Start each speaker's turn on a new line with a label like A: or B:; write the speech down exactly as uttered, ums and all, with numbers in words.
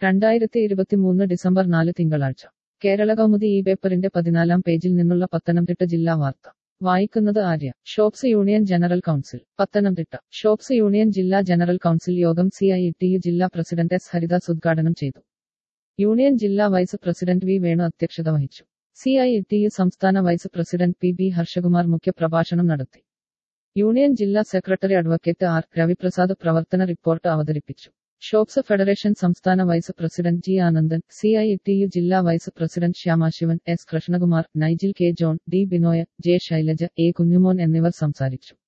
A: രണ്ടായിരത്തി ഇരുപത്തിമൂന്ന് ഡിസംബർ നാല് തിങ്കളാഴ്ച കേരളകൗമുദി ഈ പേപ്പറിന്റെ പതിനാലാം പേജിൽ നിന്നുള്ള പത്തനംതിട്ട ജില്ലാ വാർത്ത വായിക്കുന്നത് Arya. Shops union general council Pathanamthitta. Shops union ജില്ലാ ജനറൽ കൗൺസിൽ യോഗം സി ഐ ടി യു ജില്ലാ പ്രസിഡന്റ് എസ് ഹരിദാസ് ഉദ്ഘാടനം ചെയ്തു. യൂണിയൻ ജില്ലാ വൈസ് പ്രസിഡന്റ് വി വേണു അധ്യക്ഷത വഹിച്ചു. സി ഐ ടി യു സംസ്ഥാന vice president P B Harshakumar മുഖ്യപ്രഭാഷണം നടത്തി. യൂണിയൻ ജില്ലാ സെക്രട്ടറി അഡ്വക്കേറ്റ് ആർ രവിപ്രസാദ് പ്രവർത്തന റിപ്പോർട്ട് അവതരിപ്പിച്ചു. ഷോപ്സ് ഫെഡറേഷൻ സംസ്ഥാന vice president G Anandan, C I T U ജില്ലാ vice president Shyamashivan, S Krishnakumar, Nigil K John, D Binoy, J Shailaja, A Kunjumon എന്നിവർ സംസാരിച്ചു.